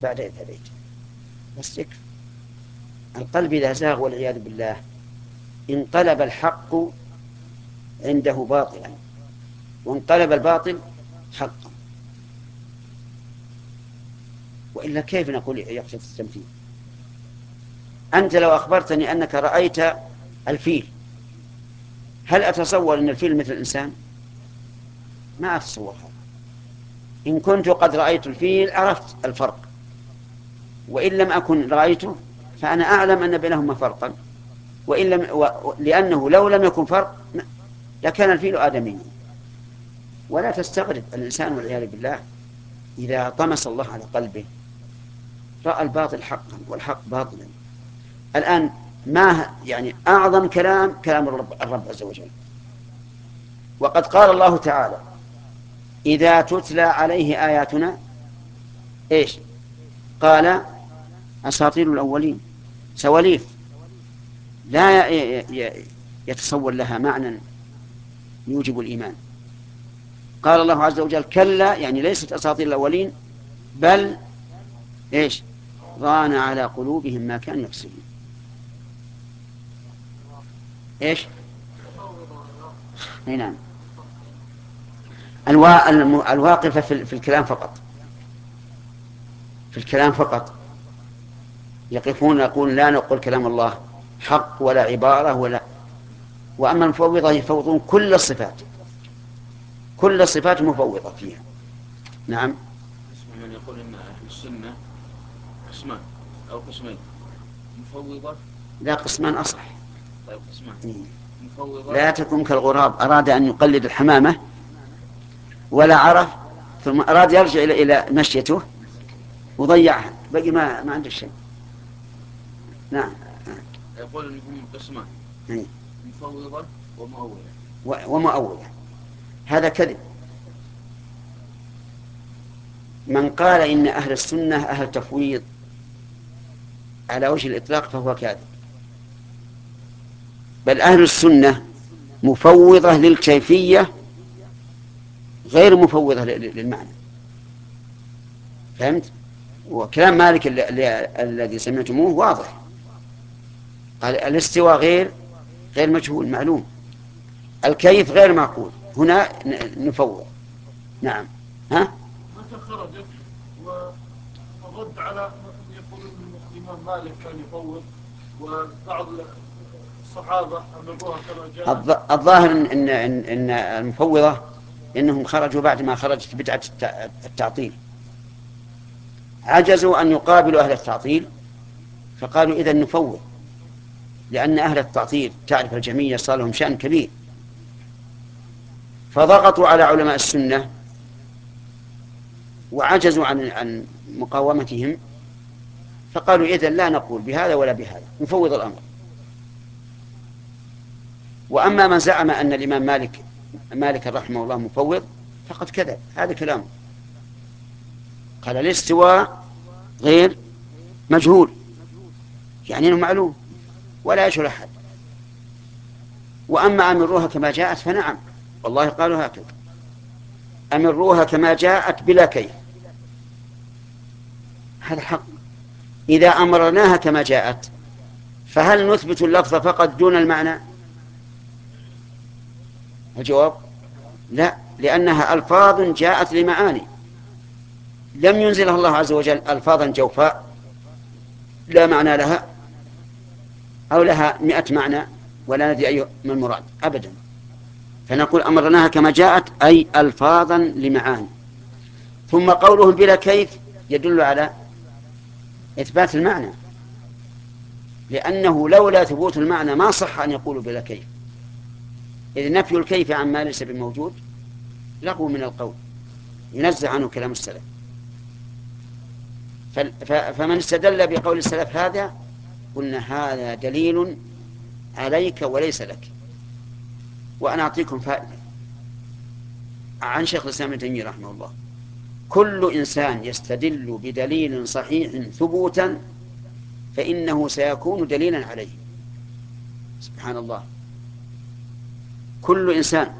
بعد إذ هديت. بس يكفي. القلب إذا زاغ والعياذ بالله انقلب الحق عنده باطلا، وانقلب الباطل حقا، وإلا كيف نقول يقصد التمثيل؟ أنت لو أخبرتني أنك رأيت الفيل، هل أتصور أن الفيل مثل الإنسان؟ ما أتصور هذا. إن كنت قد رأيت الفيل عرفت الفرق، وإن لم أكن رأيته فأنا أعلم أن بينهما فرقا، وإن لم لأنه لو لم يكن فرق لكان الفيل آدميا. ولا تستغرب الإنسان والعياذ بالله إذا طمس الله على قلبه رأى الباطل حقا والحق باطلا. الآن ما يعني أعظم كلام الرب عز وجل، وقد قال الله تعالى: إذا تتلى عليه آياتنا إيش قال؟ أساطير الأولين، سواليف لا يتصور لها معنى يوجب الإيمان. قال الله عز وجل: كلا، يعني ليست أساطير الأولين، بل إيش؟ ران على قلوبهم ما كانوا يكسبون. إيش؟ نعم. الواقفة في الكلام فقط، في الكلام فقط يقفون يقول لا نقول كلام الله حق ولا عبارة ولا. وأما المفوضة يفوضون كل الصفات، كل الصفات مفوضة فيها. نعم. اسمع من يقول إن أهل السنة قسمان أو قسمين، مفوضة. لا، قسمان أصح. طيب قسمان. مفوضة لا تكن كالغراب أراد أن يقلد الحمامة ولا عرف، ثم أراد يرجع إلى مشيته وضيعها، بقي ما عنده شيء. نعم. يقول إنهم قسمان، مفوضة ومؤولة. ومؤولة، هذا كذب. من قال إن أهل السنة أهل تفويض على وجه الإطلاق فهو كاذب. بل أهل السنة مفوضة للكيفية غير مفوضة للمعنى. فهمت؟ وكلام مالك الذي سمعتموه واضح، قال الاستواء غير مجهول معلوم، الكيف غير معقول، هنا نفوض. نعم. ها؟ متى خرجت؟ ورد على من يقول ان الامام مالك كان يفوض وبعض الصحابه امروها كما جاء. الظاهر إن المفوضة إنهم خرجوا بعد ما خرجت بدعة التعطيل، عجزوا أن يقابلوا أهل التعطيل، فقالوا إذن نفوض، لأن أهل التعطيل تعرف الجميع صار لهم شأن كبير، فضغطوا على علماء السنة وعجزوا عن مقاومتهم، فقالوا إذن لا نقول بهذا ولا بهذا، نفوض الأمر. وأما من زعم أن الإمام مالك رحمه الله مفوض فقد كذب، هذا كلامه. قال الاستواء غير مجهول، يعني أنه معلوم ولا يشغل أحد. وأما أمروها كما جاءت فنعم، والله قالوا هكذا: أمروها كما جاءت بلا كيف. هذا حق. إذا أمرناها كما جاءت فهل نثبت اللفظ فقط دون المعنى؟ الجواب لا، لأنها ألفاظ جاءت لمعاني، لم ينزلها الله عز وجل ألفاظا جوفاء لا معنى لها أو لها 100 معنى ولا ندري أي من المراد أبدا. فنقول أمرناها كما جاءت أي ألفاظا لمعاني. ثم قولهم بلا كيف يدل على إثبات المعنى، لأنه لولا ثبوت المعنى ما صح أن يقولوا بلا كيف، إذ نفي الكيف عما ليس بموجود لغو من القول، ينزع عنه كلام السلف. فمن استدل بقول السلف هذا قلنا هذا دليل عليك وليس لك. وأنا أعطيكم فائدة عن شيخ الإسلام ابن تيمية رحمه الله: كل إنسان يستدل بدليل صحيح ثبوتا فإنه سيكون دليلا عليه. سبحان الله، كل إنسان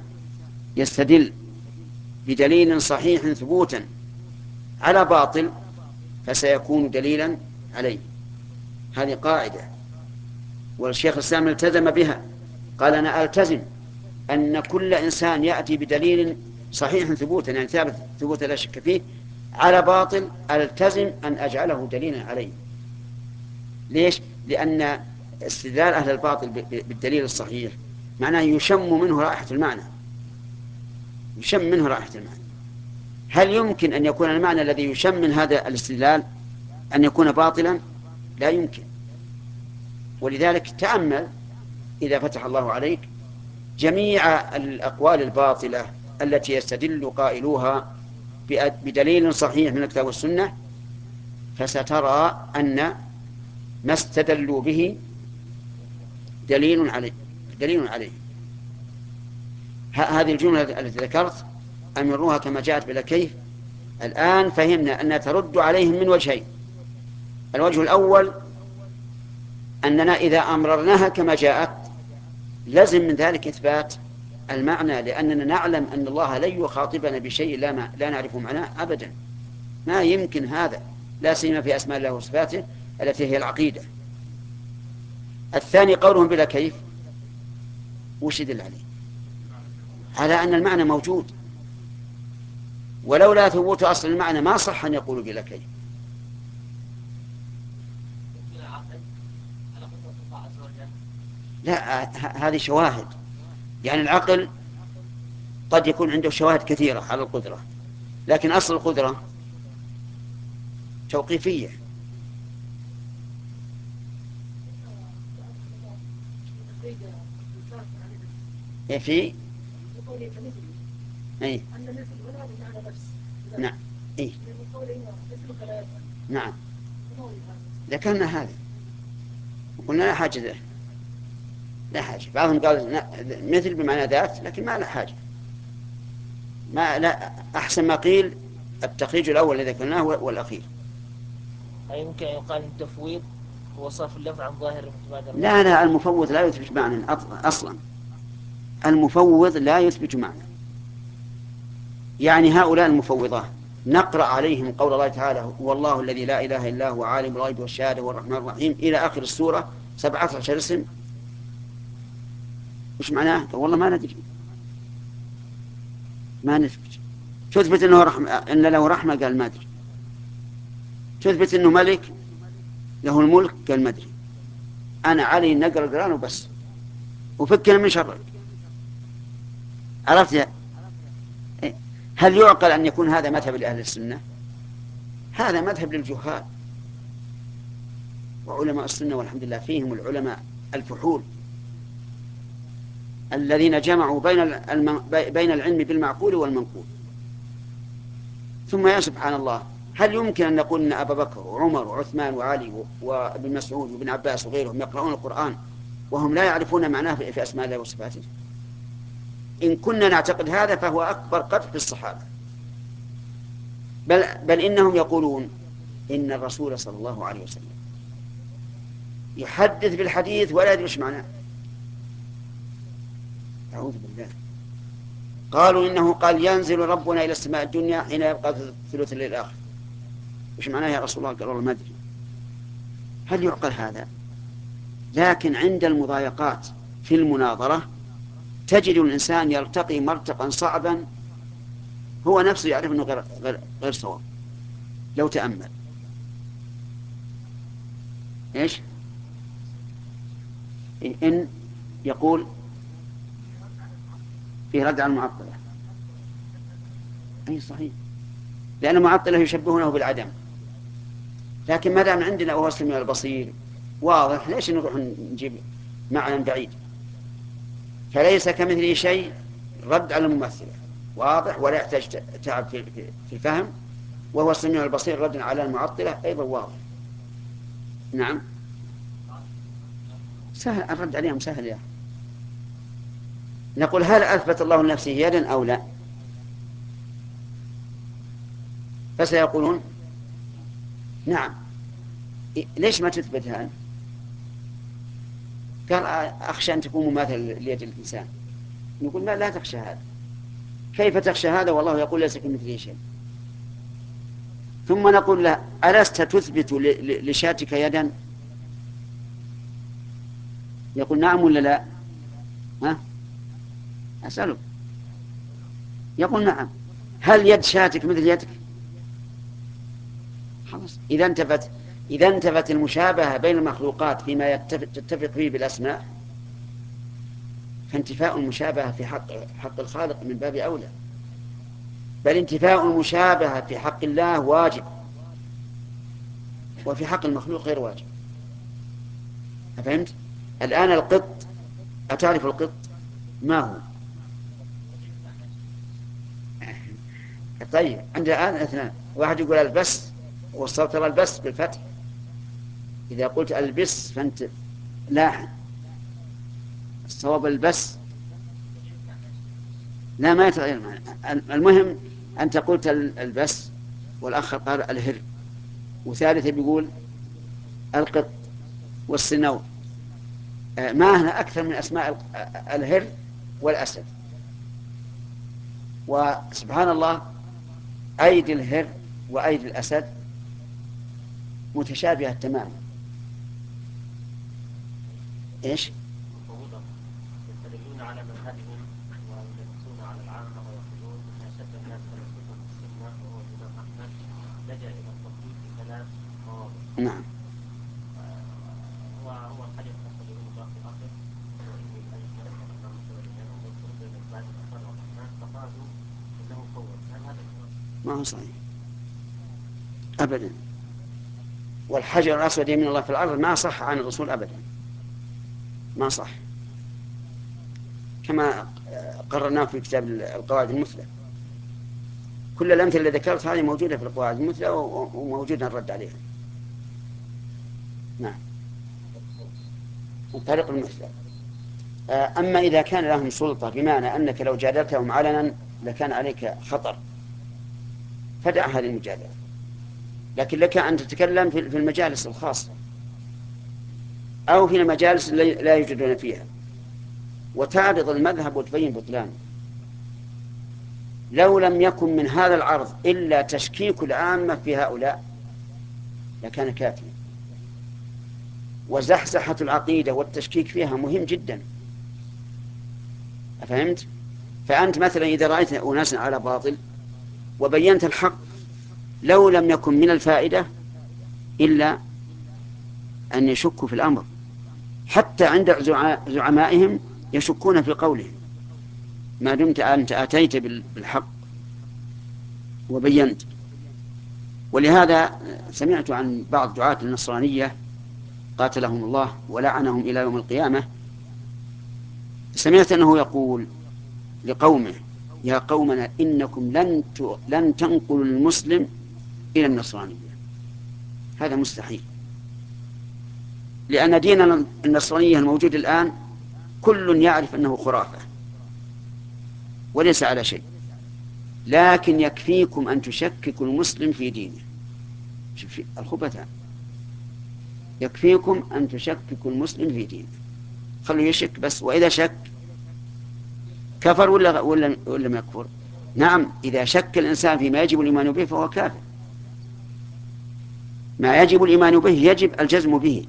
يستدل بدليل صحيح ثبوتا على باطل فسيكون دليلا عليه. هذه قاعدة، والشيخ الإسلام التزم بها، قال أنا ألتزم أن كل إنسان يأتي بدليل صحيح ثبوتا، يعني ثابت ثبوتا لا شك فيه، على باطل ألتزم أن أجعله دليلا عليه. ليش؟ لأن استدلال أهل الباطل بالدليل الصحيح معناه يشم منه رائحة المعنى، يشم منه رائحة المعنى. هل يمكن أن يكون المعنى الذي يشم من هذا الاستدلال أن يكون باطلا؟ لا يمكن. ولذلك تأمل إذا فتح الله عليك جميع الأقوال الباطلة التي يستدل قائلوها بدليل صحيح من الكتاب والسنة، فسترى أن ما استدلوا به دليل عليه، دليل عليه. هذه الجملة التي ذكرت أمروها كما جاءت بلا كيف. الآن فهمنا أنها ترد عليهم من وجهين. الوجه الأول أننا إذا أمررناها كما جاءت لازم من ذلك إثبات المعنى، لأننا نعلم أن الله لن يخاطبنا بشيء لا نعرف معناه أبدا، ما يمكن هذا، لا سيما في أسماء الله وصفاته التي هي العقيدة. الثاني قولهم بلا كيف، وش يدل عليه؟ على أن المعنى موجود، ولولا ثبوت أصل المعنى ما صح أن يقولوا بلا كيف. لا، هذه شواهد، يعني العقل قد يكون عنده شواهد كثيرة على القدرة، لكن أصل القدرة توقيفية. في أي نعم أي نعم ذكرنا هذا وقلنا لا حاجة له، لا حاجة. بعضهم قال مثل بمعنى ذات، لكن ما لا حاجة، ما لا أحسن ما قيل التخريج الأول الذي ذكرناه والأخير. أي يمكن أن يقال التفويض هو صرف اللفظ عن ظاهر المتبادر. لا المفوض لا يثبت معنى أصلا، المفوض لا يثبت معنى. يعني هؤلاء المفوضة نقرأ عليهم قول الله تعالى هو الله الذي لا إله إلا هو عالم الغيب والشهادة والرحمن الرحيم إلى آخر السورة 17 اسم، وش معناه؟ والله ما ندري، ما نثبت. تثبت أنه رحمة، أن له رحمة، قال ما أدري. تثبت أنه ملك له الملك، قال ما أدري. أنا علي نقرأ القرآن وبس، وفكنا من شرك. عرفت يا؟ هل يعقل أن يكون هذا مذهب لأهل السنة؟ هذا مذهب للجهال. وعلماء السنة والحمد لله فيهم العلماء الفحول الذين جمعوا بين العلم بالمعقول والمنقول. ثم يا سبحان الله، هل يمكن أن نقول أن أبا بكر وعمر وعثمان وعلي وابن مسعود وابن عباس وغيرهم يقرؤون القرآن وهم لا يعرفون معناه في أسماء الله وصفاته؟ إن كنا نعتقد هذا فهو أكبر قدح في الصحابة. بل إنهم يقولون إن الرسول صلى الله عليه وسلم يحدث بالحديث ولا يدري ايش معناه. أعوذ بالله. قالوا إنه قال ينزل ربنا إلى السماء الدنيا حين يبقى ثلث الليل الآخر. ايش معناه يا رسول الله؟ قال والله ما أدري. هل يعقل هذا؟ لكن عند المضايقات في المناظرة تجد الإنسان يرتقي مرتقا صعبا هو نفسه يعرف أنه غير صواب. لو تأمل إيش إن يقول فيه رد على المعطلة. أي صحيح، لأن المعطلة يشبهونه بالعدم، لكن ما دام عندنا وهو السميع البصير واضح، ليش نروح نجيب معنى بعيد؟ فليس كمثله شيء رد على الممثلة واضح ولا يحتاج تعب في الفهم، وهو السميع البصير رد على المعطلة أيضا واضح. نعم سهل، الرد عليهم سهل يا أخي. نقول هل أثبت الله لنفسه يدا أو لا؟ فسيقولون نعم. ليش ما تثبتها؟ قال أخشى أن تكون مماثلة ليد الإنسان. نقول لا تخشى هذا. كيف تخشى هذا والله يقول ليس كمثله شيء؟ ثم نقول له ألست تثبت لشاتك يدا؟ يقول نعم ولا لا؟ ها؟ أسأله. يقول نعم. هل يد شاتك مثل يدك؟ خلاص. إذا انتفت المشابهة بين المخلوقات فيما تتفق فيه بالأسماء، فانتفاء المشابهة في حق الخالق من باب أولى، بل انتفاء المشابهة في حق الله واجب، وفي حق المخلوق غير واجب. أفهمت؟ الآن القط، أتعرف القط ما هو؟ طيب عندنا الآن اثنان، واحد يقول البس والصوت البس بالفتح، إذا قلت البس فأنت لاحن، الصواب البس. لا ما يتغير. المهم أنت قلت البس، والآخر قال الهر، وثالث بيقول القط والسنور. ما هنا أكثر من أسماء الهر والأسد. وسبحان الله أيدي الهر وأيدي الأسد متشابهة تماما. إيش؟ يستدلون على مذهبهم وينصون على العامة ويقولون ان اشد الناس تمسكا بالسنه وهو الامام احمد لجا الى التطبيق في 3 مواضع. نعم. وهو الحديث يقول الله في الاخر واني اليك الامام الشافعي ويذكرون بين بعد الاخر والرحمن فقالوا انه فوض. هل هذا ما هو صحيح أبدا. والحجر الأسود يمين الله في الأرض ما صح عن الرسول أبدا، ما صح، كما قررناه في كتاب القواعد المثلى. كل الأمثلة اللي ذكرت هذه موجودة في القواعد المثلى وموجودة الرد عليها. نعم. الطريق المثلى. أما إذا كان لهم سلطة بمعنى أنك لو جادلتهم علنا لكان عليك خطر، فدع هذه المجادلة، لكن لك أن تتكلم في المجالس الخاصة أو في المجالس لا يوجدون فيها وتعرض المذهب وتبين بطلانه. لو لم يكن من هذا العرض إلا تشكيك العامة في هؤلاء لكان كافيا. وزحزحة العقيدة والتشكيك فيها مهم جدا. أفهمت؟ فأنت مثلا إذا رأيت أناسا على باطل وبينت الحق، لو لم يكن من الفائدة إلا أن يشكوا في الأمر، حتى عند زعمائهم يشكون في قولهم، ما دمت أنت أتيت بالحق وبينت. ولهذا سمعت عن بعض دعاة النصرانية قاتلهم الله ولعنهم إلى يوم القيامة، سمعت أنه يقول لقومه: يا قومنا إنكم لن تنقلوا المسلم إلى النصرانية، هذا مستحيل، لأن دين النصرانية الموجود الآن كل يعرف أنه خرافة وليس على شيء، لكن يكفيكم أن تشككوا المسلم في دينه. شوف الخبثاء، يكفيكم أن تشككوا المسلم في دينه، خلوا يشك بس، وإذا شك كفر ولا ما يكفر؟ نعم، إذا شك الإنسان فيما يجب الإيمان به فهو كافر. ما يجب الإيمان به يجب الجزم به.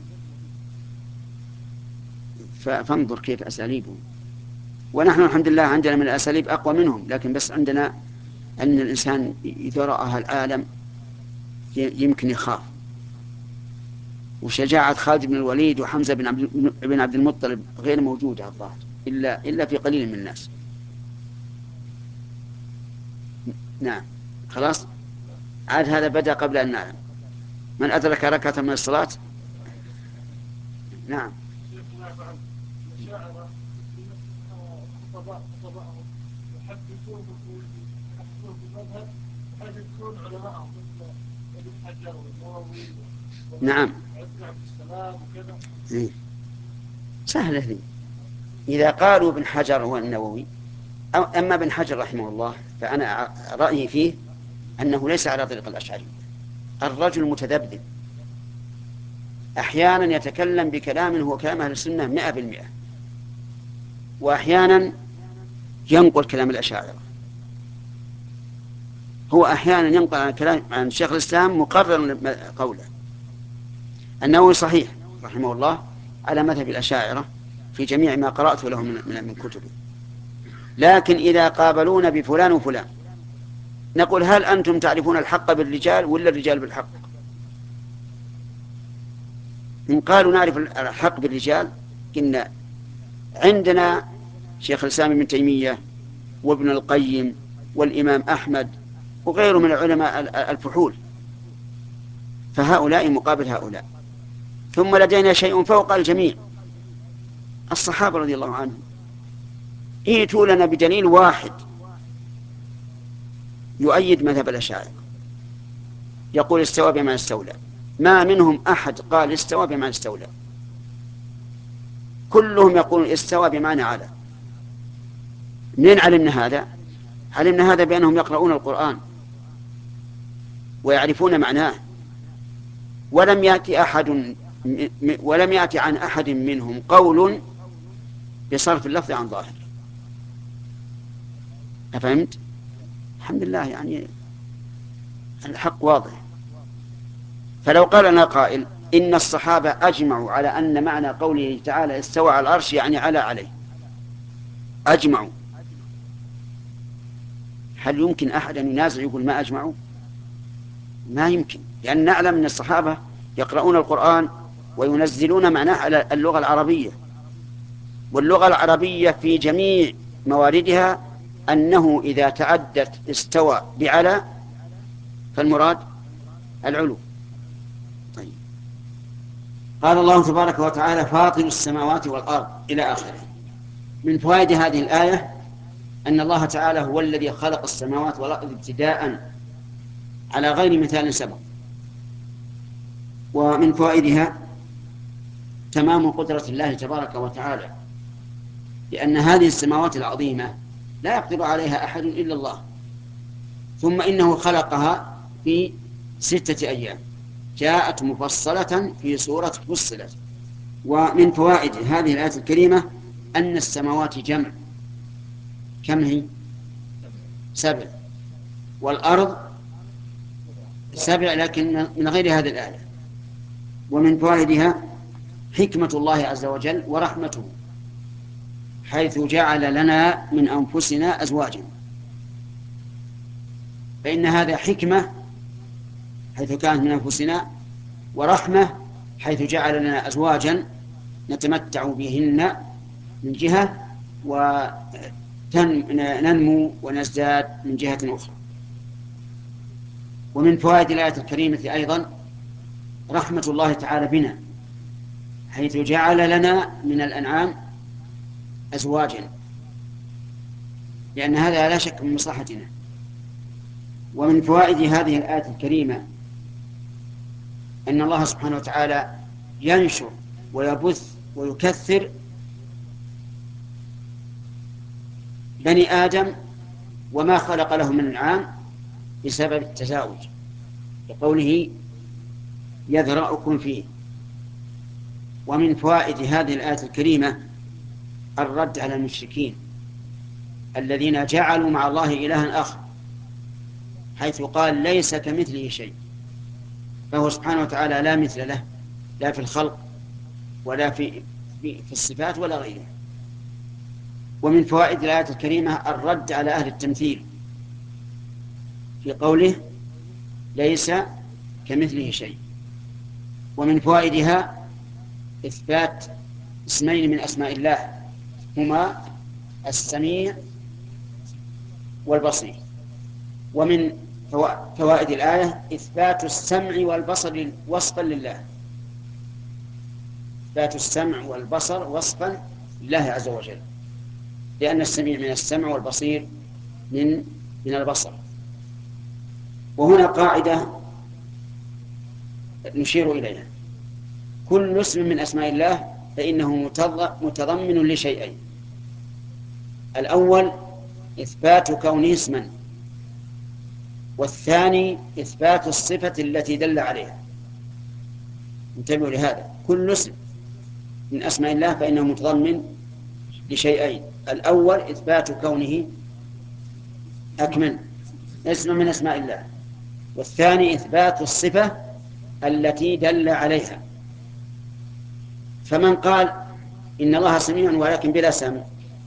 فانظر كيف أساليبهم، ونحن الحمد لله عندنا من الأساليب أقوى منهم، لكن بس عندنا أن الإنسان إذا رأى العالم يمكن يخاف. وشجاعة خالد بن الوليد وحمزة بن عبد المطلب غير موجودة الظاهر إلا في قليل من الناس. نعم. خلاص عاد هذا بدأ قبل أن نعلم. من أدرك ركعة من الصلاة. نعم. خطبائهم يحدثون بالمذهب بحيث يذكرون علماءهم مثل ابن حجر والنووي نعم. عبد السلام وكذا. سهلة ذي. إذا قالوا ابن حجر والنووي أما ابن حجر رحمه الله فأنا رأيي فيه أنه ليس على طريق الأشعري. الرجل متذبذب، أحيانا يتكلم بكلام هو كلام أهل السنة 100%، وأحيانا ينقل كلام الأشاعرة. هو أحيانا ينقل عن كلام عن شيخ الإسلام مقرر قوله. النووي صحيح رحمه الله على مذهب الأشاعرة في جميع ما قرأت له من كتبه. لكن إذا قابلونا بفلان وفلان نقول هل أنتم تعرفون الحق بالرجال ولا الرجال بالحق؟ إن قالوا نعرف الحق بالرجال قلنا عندنا شيخ الإسلام ابن تيمية وابن القيم والإمام أحمد وغيره من العلماء الفحول، فهؤلاء مقابل هؤلاء. ثم لدينا شيء فوق الجميع، الصحابة رضي الله عنهم. ائتوا لنا بدليل واحد يؤيد مذهب الأشاعرة يقول استوى بمعنى استولى. ما منهم أحد قال استوى بمعنى استولى، كلهم يقولون استوى بمعنى على. منين علمنا هذا؟ علمنا هذا بأنهم يقرؤون القرآن ويعرفون معناه، ولم يأتي عن أحد منهم قول بصرف اللفظ عن ظاهر. أفهمت؟ الحمد لله، يعني الحق واضح. فلو قال لنا قائل إن الصحابة أجمعوا على أن معنى قوله تعالى استوى على العرش يعني عليه، أجمعوا، هل يمكن أحد أن ينازع يقول ما أجمعوا؟ ما يمكن، لأن نعلم أن الصحابة يقرؤون القرآن وينزلون معناه على اللغة العربية، واللغة العربية في جميع مواردها أنه إذا تعدت استوى بعلى فالمراد العلو. طيب. قال الله تبارك وتعالى فاطر السماوات والأرض إلى آخره. من فوائد هذه الآية أن الله تعالى هو الذي خلق السماوات والأرض ابتداء على غير مثال سبق. ومن فوائدها تمام قدرة الله تبارك وتعالى، لأن هذه السماوات العظيمة لا يقدر عليها أحد إلا الله، ثم إنه خلقها في 6 أيام جاءت مفصلة في سورة فصلت. ومن فوائد هذه الآية الكريمة أن السماوات جمع، كم هي؟ 7، والأرض 7 لكن من غير هذه الآية. ومن فوائدها حكمة الله عز وجل ورحمته، حيث جعل لنا من أنفسنا أزواجا، فإن هذا حكمة حيث كانت من أنفسنا، ورحمة حيث جعل لنا أزواجا نتمتع بهن من جهة وننمو ونزداد من جهة أخرى. ومن فوائد الآية الكريمة أيضا رحمة الله تعالى بنا، حيث جعل لنا من الأنعام أزواجا، لأن هذا لا شك من مصلحتنا. ومن فوائد هذه الآية الكريمة أن الله سبحانه وتعالى ينشر ويبث ويكثر بني آدم وما خلق له من الأنعام بسبب التزاوج، لقوله يذرأكم فيه. ومن فوائد هذه الآية الكريمة الرد على المشركين الذين جعلوا مع الله إلها آخر، حيث قال ليس كمثله شيء، فهو سبحانه وتعالى لا مثل له، لا في الخلق ولا في الصفات ولا غيرها. ومن فوائد الآية الكريمة الرد على أهل التمثيل في قوله ليس كمثله شيء. ومن فوائدها إثبات اسمين من أسماء الله هما السميع والبصير. ومن فوائد الآية إثبات السمع والبصر وصفا لله، إثبات السمع والبصر وصفا لله عز وجل، لأن السميع من السمع والبصير من البصر. وهنا قاعدة نشير إليها: كل اسم من أسماء الله فإنه متضمن لشيئين: الأول إثبات كونه اسما، والثاني إثبات الصفة التي دل عليها. انتبهوا لهذا، كل اسم من أسماء الله فإنه متضمن لشيئين: الأول إثبات كونه أكمل، اسم من أسماء الله، والثاني إثبات الصفة التي دل عليها. فمن قال إن الله سميع ولكن بلا سمع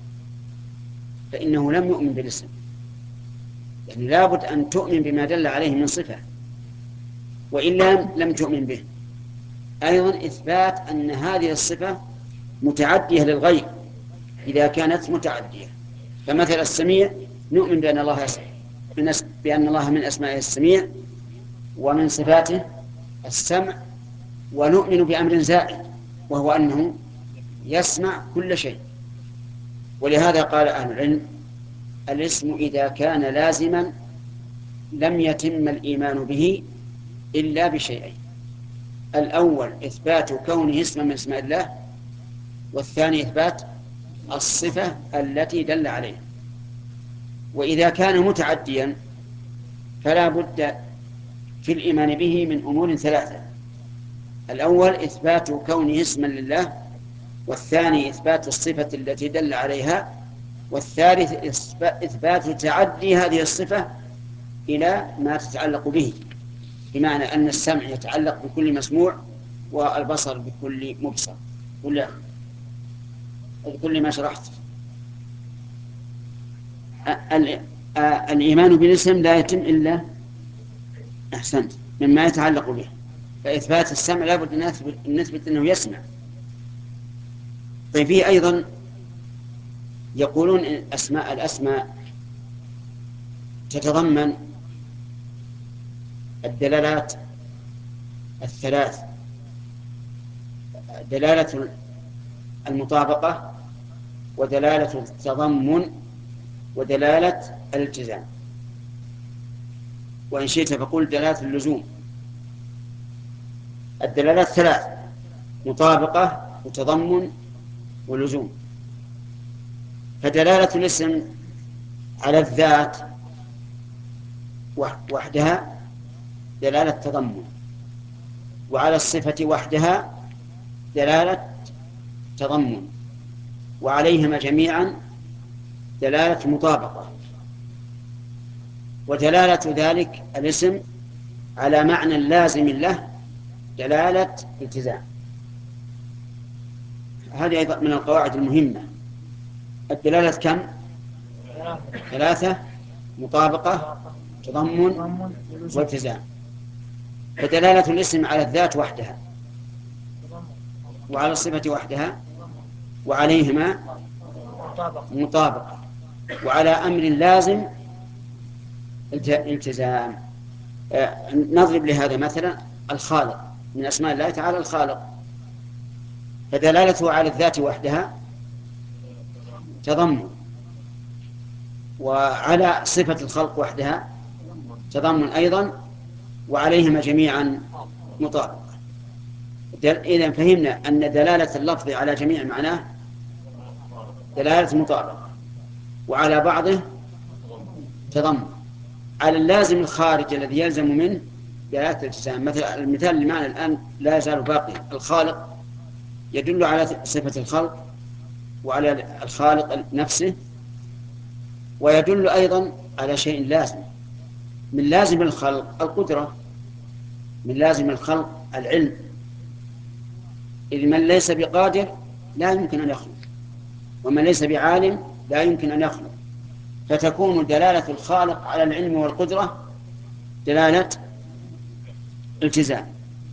فإنه لم يؤمن بالاسم، يعني لابد أن تؤمن بما دل عليه من صفة، وإلا لم تؤمن به. أيضا إثبات أن هذه الصفة متعدية للغير إذا كانت متعدية. فمثل السميع نؤمن بأن الله من أسمائه السميع ومن صفاته السمع، ونؤمن بأمر زائد وهو أنه يسمع كل شيء. ولهذا قال أهل العلم: الاسم إذا كان لازما لم يتم الإيمان به إلا بشيئين: الأول إثبات كونه اسما من اسماء الله، والثاني إثبات الصفة التي دل عليها. وإذا كان متعديا فلا بد في الإيمان به من أمور ثلاثة: الأول إثبات كونه اسما لله، والثاني إثبات الصفة التي دل عليها، والثالث إثبات تعدي هذه الصفة إلى ما تتعلق به، بمعنى أن السمع يتعلق بكل مسموع، والبصر بكل مبصر، ولا بكل ما شرحت. الإيمان بالاسم لا يتم إلا أحسنت مما يتعلق به. فإثبات السمع لابد أن نثبت أنه يسمع. طيب فيه أيضا يقولون إن الأسماء تتضمن الدلالات الثلاث: دلالة المطابقة، ودلالة التضمن، ودلالة الالتزام. وإن شئت فقل دلالة اللزوم. الدلالات ثلاث: مطابقة وتضمن ولزوم. فدلالة الاسم على الذات وحدها دلالة تضمن، وعلى الصفة وحدها دلالة تضمن، وعليهما جميعا دلالة مطابقة. ودلالة ذلك الاسم على معنى لازم له دلالة التزام. هذه أيضا من القواعد المهمة. الدلالة كم؟ ثلاثة: مطابقة، تضمن، والتزام. فدلالة الاسم على الذات وحدها، وعلى الصفة وحدها، وعليهما مطابقة، وعلى أمر لازم التزام. نضرب لهذا مثلا: الخالق من أسماء الله تعالى الخالق، فدلالته على الذات وحدها تضمن، وعلى صفة الخلق وحدها تضمن أيضا، وعليهما جميعا مطابقة. إذن فهمنا أن دلالة اللفظ على جميع معناه دلالة مطابقة، وعلى بعضه تضمن. على اللازم الخارج الذي يلزم منه دلالة الالتزام. مثلا المثال اللي معنا الآن لا يزال باقيا: الخالق يدل على صفة الخلق وعلى الخالق نفسه، ويدل أيضا على شيء لازم. من لازم الخلق القدرة، من لازم الخلق العلم، إذ من ليس بقادر لا يمكن أن يخلق، ومن ليس بعالم لا يمكن أن يخلق. فتكون دلالة الخالق على العلم والقدرة دلالة التزام.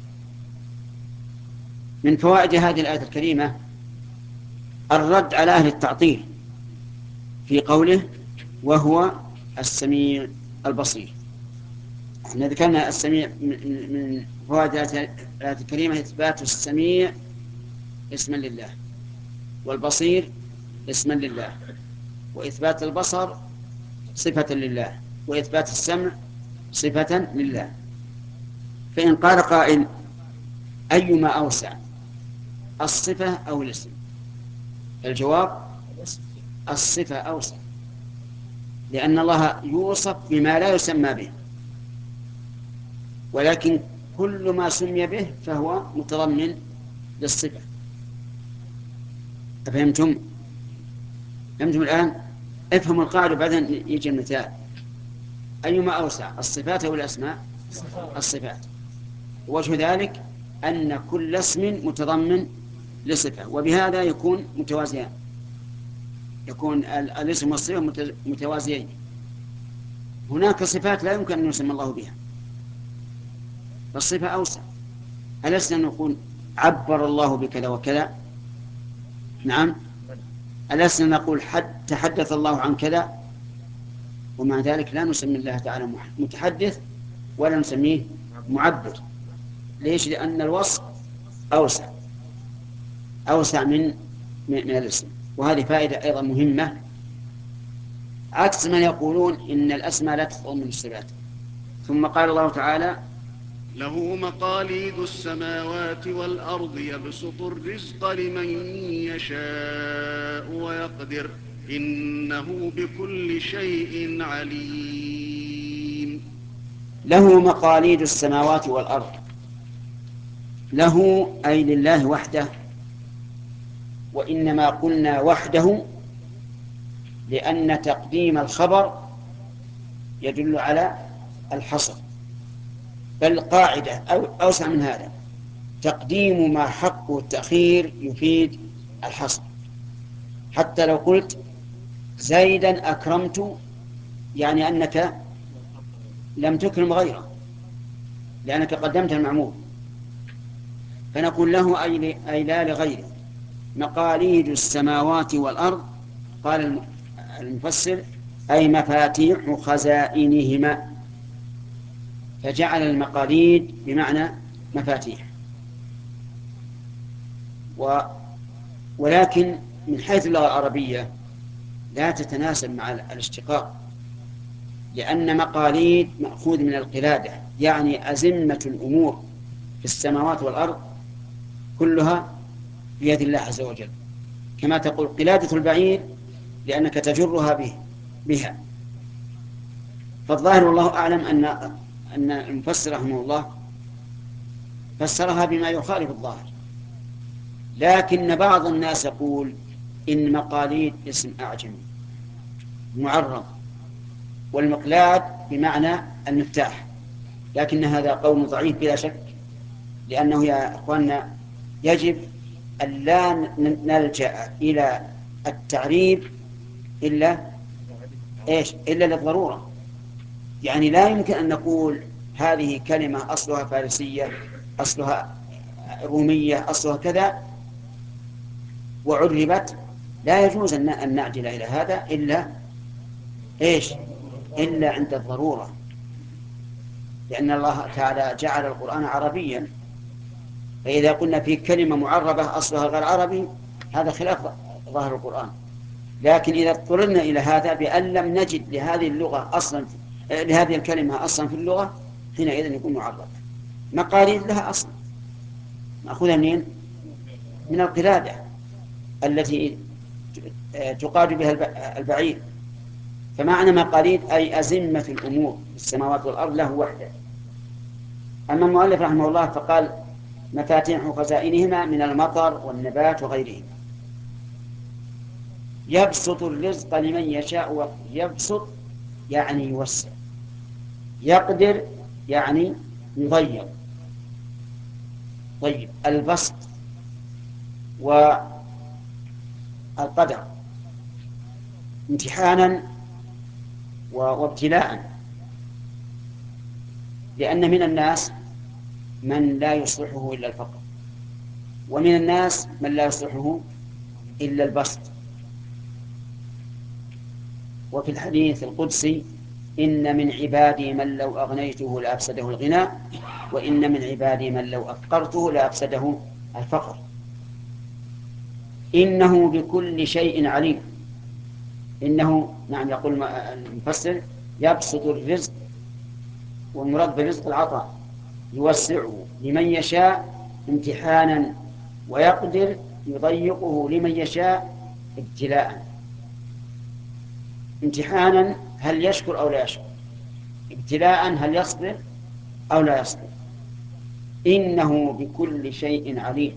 من فوائد هذه الآية الكريمة الرد على أهل التعطيل في قوله: وهو السميع البصير. احنا ذكرنا السميع. من فوائد الآية الكريمة إثبات السميع اسما لله، والبصير اسما لله، وإثبات البصر صفة لله، وإثبات السمع صفة لله. فإن قال قائل: أيما أوسع، الصفة أو الاسم؟ الجواب: الصفة أوسع، لأن الله يوصف بما لا يسمى به، ولكن كل ما سمي به فهو متضمن للصفة. أفهمتم؟ فهمتم الآن؟ افهموا القاعدة بعدين يجي المثال. أيما أوسع، الصفات أو الأسماء؟ الصفات. وجه ذلك أن كل اسم متضمن لصفة، وبهذا يكون متوازيان، يكون الاسم والصفة متوازيين. هناك صفات لا يمكن أن يسمى الله بها، فالصفة أوسع. ألسنا نقول عبر الله بكذا وكذا؟ نعم. ألسنا نقول تحدث الله عن كذا؟ ومع ذلك لا نسمي الله تعالى متحدث ولا نسميه معبر. ليش؟ لأن الوصف أوسع من الاسم. وهذه فائدة أيضا مهمة، عكس من يقولون إن الأسماء لا تتضمن الصفات. ثم قال الله تعالى: له مقاليد السماوات والأرض يبسط الرزق لمن يشاء ويقدر إنه بكل شيء عليم. له مقاليد السماوات والأرض. له أي لله وحده، وإنما قلنا وحده لأن تقديم الخبر يدل على الحصر، بل قاعدة أوسع من هذا: تقديم ما حقه التأخير يفيد الحصر. حتى لو قلت زيدا أكرمت، يعني أنك لم تكرم غيره لأنك قدمت المعمول، فنقول له أي لا لغيره. مقاليد السماوات والأرض، قال المفسر: أي مفاتيح خزائنهما، فجعل المقاليد بمعنى مفاتيح. ولكن من حيث اللغة العربية لا تتناسب مع الاشتقاق، لأن مقاليد مأخوذ من القلادة، يعني أزمة الأمور في السماوات والأرض كلها بيد الله عز وجل، كما تقول قلادة البعير لأنك تجرها بها. فالظاهر والله أعلم أن المفسر رحمه الله فسرها بما يخالف الظاهر، لكن بعض الناس يقول إن مقاليد اسم أعجمي معرب، والمقلاد بمعنى المفتاح، لكن هذا قول ضعيف بلا شك، لأنه يا أخواننا يجب أن لا نلجأ إلى التعريب إلا للضرورة. يعني لا يمكن أن نقول هذه كلمة أصلها فارسية، أصلها رومية، أصلها كذا، وعربت. لا يجوز أن نعدل إلى هذا إلا عند الضرورة، لأن الله تعالى جعل القرآن عربيا، فإذا قلنا في كلمة معربة أصلها غير عربي هذا خلاف ظاهر القرآن. لكن إذا اضطررنا إلى هذا بأن لم نجد لهذه الكلمة أصلا في اللغة، حينئذ يكون معرب. مقاليد لها أصل مأخوذة منين؟ من القلادة التي تقاد بها البعير. فمعنى مقاليد أي أزمة الأمور في السماوات والأرض له وحده. أما المؤلف رحمه الله فقال مفاتيح خزائنهما من المطر والنبات وغيرهم. يبسط الرزق لمن يشاء. يبسط يعني يوسع، يقدر يعني يضيق. طيب، البسط والقدر امتحانا وابتلاء، لأن من الناس من لا يصلحه إلا الفقر، ومن الناس من لا يصلحه إلا البسط. وفي الحديث القدسي: إن من عبادي من لو أغنيته لأفسده الغنى، وإن من عبادي من لو أفقرته لأفسده الفقر. إنه بكل شيء عليم. إنه، نعم، يقول المفسر: يبسط الرزق، والمراد بالرزق العطاء، يوسعه لمن يشاء امتحانا، ويقدر يضيقه لمن يشاء ابتلاء. امتحانا هل يشكر أو لا يشكر، ابتلاء هل يصبر أو لا يصبر. إنه بكل شيء عليم.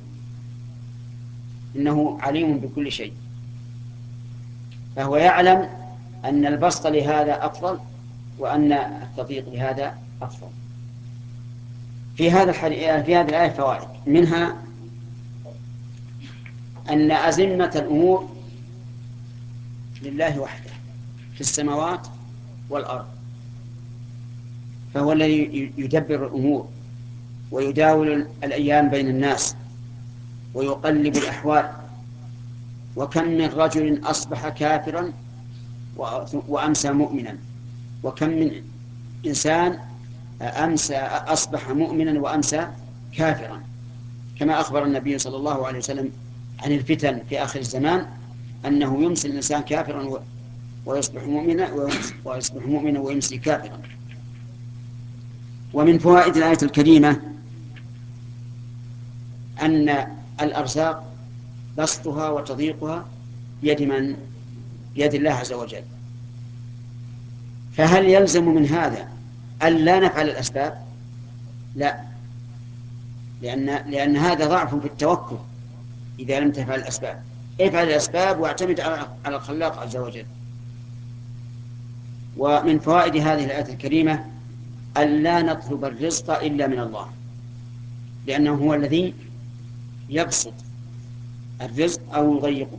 إنه عليم بكل شيء، فهو يعلم أن البسط لهذا أفضل وأن التضييق بهذا أفضل. في هذه الآية فوائد، منها أن أزمة الأمور لله وحده في السماوات والأرض، فهو الذي يدبر الأمور ويداول الأيام بين الناس ويقلب الأحوال. وكم من رجل أصبح كافرا وأمسى مؤمنا، وكم من إنسان أصبح مؤمنا وأمسى كافرا، كما أخبر النبي صلى الله عليه وسلم عن الفتن في آخر الزمان أنه يمسي الإنسان كافرا ويصبح مؤمنا ويمسي كافرا. ومن فوائد الآية الكريمة أن الأرزاق بسطها وتضييقها بيد من؟ بيد الله عز وجل. فهل يلزم من هذا أن لا نفعل الأسباب؟ لا، لأن هذا ضعف في التوكل. إذا لم تفعل الأسباب، افعل الأسباب واعتمد على الخلاق عز وجل. ومن فوائد هذه الآية الكريمة أن لا نطلب الرزق إلا من الله، لأنه هو الذي يبسط الرزق أو يضيقه.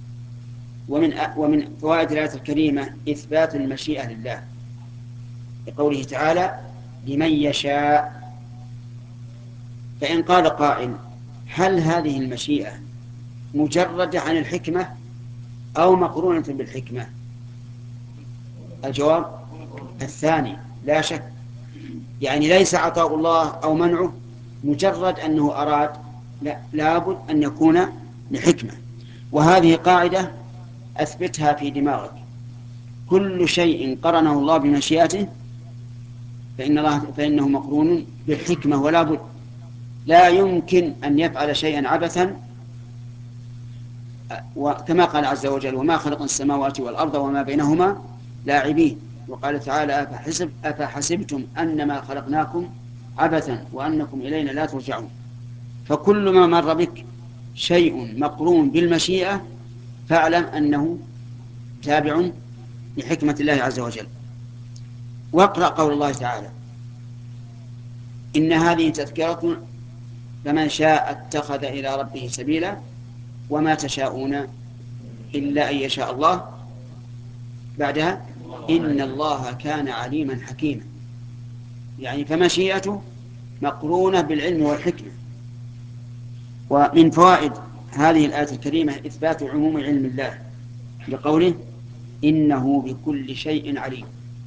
ومن فوائد الآية الكريمة إثبات المشيئة لله، لقوله تعالى لمن يشاء. فإن قال قائل هل هذه المشيئة مجردة عن الحكمة أو مقرونة بالحكمة؟ الجواب الثاني لا شك، يعني ليس عطاء الله أو منعه مجرد أنه أراد، لا، لابد أن يكون لحكمة. وهذه قاعدة أثبتها في دماغك: كل شيء قرنه الله بمشيئته فإنه مقرون بالحكمة، ولا بد. لا يمكن أن يفعل شيئا عبثا، وكما قال عز وجل وما خلقنا السماوات والأرض وما بينهما لاعبين. وقال تعالى أفحسبتم أنما خلقناكم عبثا وأنكم إلينا لا ترجعون. فكل ما مر بك شيء مقرون بالمشيئة فاعلم أنه تابع لحكمة الله عز وجل. واقرأ قول الله تعالى إن هذه تذكرة فمن شاء اتخذ إلى ربه سبيلا وما تشاءون إلا أن يشاء الله. بعدها إن الله كان عليما حكيما، يعني فمشيئته مقرونة بالعلم والحكمة. ومن فوائد هذه الآية الكريمة إثبات عموم علم الله، بقوله إنه بكل شيء عليم.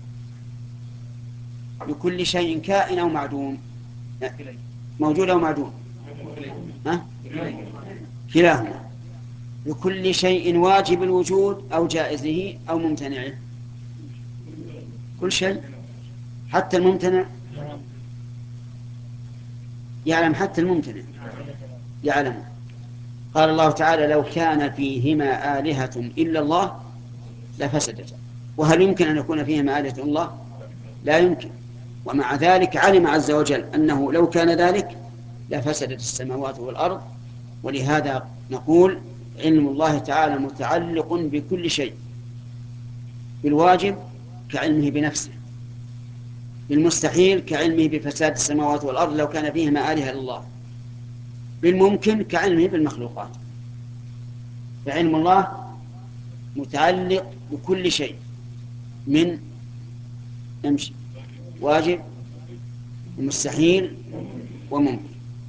بكل شيء كائن أو معدوم؟ موجود أو معدوم؟ كلاهما. بكل شيء واجب الوجود أو جائزه أو ممتنعه؟ كل شيء، حتى الممتنع يعلم، حتى الممتنع يعلم. قال الله تعالى لو كان فيهما آلهة إلا الله لفسدتا. وهل يمكن أن يكون فيهما آلهة إلا الله؟ لا يمكن. ومع ذلك علم عز وجل أنه لو كان ذلك لفسدت السماوات والأرض. ولهذا نقول علم الله تعالى متعلق بكل شيء، بالواجب كعلمه بنفسه، بالمستحيل كعلمه بفساد السماوات والأرض لو كان فيهما آلهة إلا الله، بالممكن كعلمه بالمخلوقات. فعلم الله متعلق بكل شيء من واجب ومستحيل وممكن.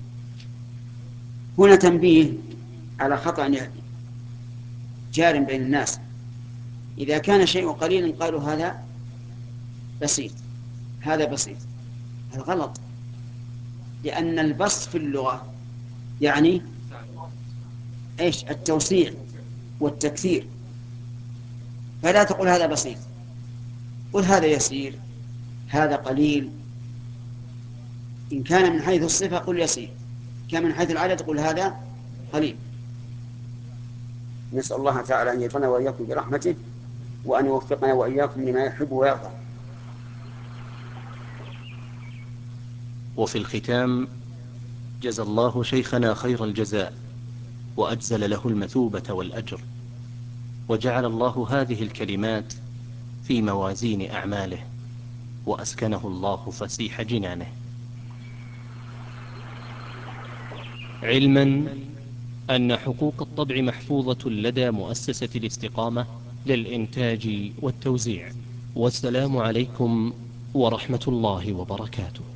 هنا تنبيه على خطأ جار بين الناس: إذا كان شيء قليلا قالوا هذا بسيط، هذا بسيط. هذا غلط، لأن البسط في اللغة يعني إيش؟ التوسيع والتكثير. فلا تقول هذا بسيط، قل هذا يسير، هذا قليل. إن كان من حيث الصفة قل يسير، كان من حيث العدد قل هذا قليل. نسأل الله تعالى أن يجعلنا وإياكم برحمته، وأن يوفقنا وإياكم لما يحب ويرضى. وفي الختام جزى الله شيخنا خير الجزاء، وأجزل له المثوبة والأجر، وجعل الله هذه الكلمات في موازين أعماله، وأسكنه الله فسيح جنانه. علما أن حقوق الطبع محفوظة لدى مؤسسة الاستقامة للإنتاج والتوزيع. والسلام عليكم ورحمة الله وبركاته.